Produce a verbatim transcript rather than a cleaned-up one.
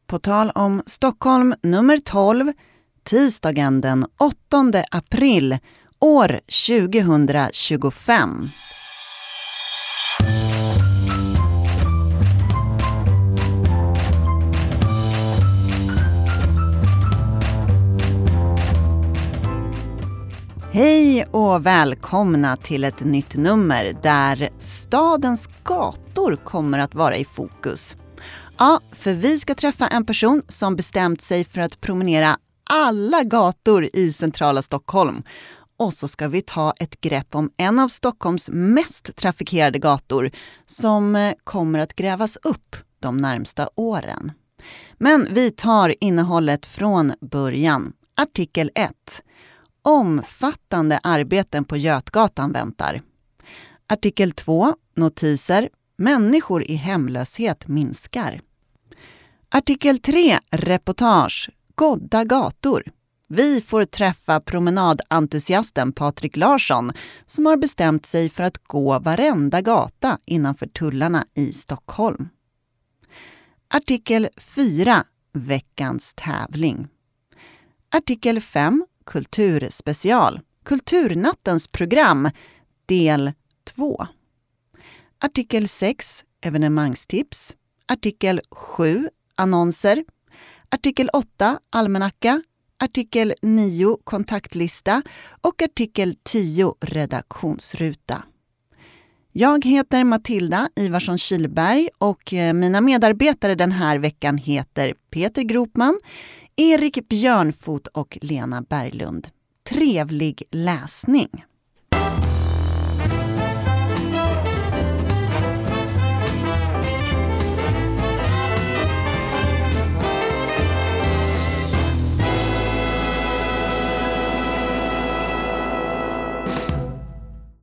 På tal om Stockholm nummer tolv, tisdagen den åttonde april, år tjugohundratjugofem. Hej och välkomna till ett nytt nummer där stadens gator kommer att vara i fokus. Ja, för vi ska träffa en person som bestämt sig för att promenera alla gator i centrala Stockholm. Och så ska vi ta ett grepp om en av Stockholms mest trafikerade gator som kommer att grävas upp de närmsta åren. Men vi tar innehållet från början. Artikel ett. Omfattande arbeten på Götgatan väntar. Artikel två. Notiser. Människor i hemlöshet minskar. Artikel tre. Reportage. Godda gator. Vi får träffa promenadentusiasten Patrik Larsson som har bestämt sig för att gå varenda gata innanför tullarna i Stockholm. Artikel fyra. Veckans tävling. Artikel fem. Kulturspecial. Kulturnattens program. Del två. Artikel sex. Evenemangstips. Artikel sju. Annonser. Artikel åtta. Almanacka. Artikel nio. Kontaktlista. Och artikel tio. Redaktionsruta. Jag heter Matilda Ivarsson Kilberg och mina medarbetare den här veckan heter Peter Gropman, Erik Björnfot och Lena Berglund. Trevlig läsning!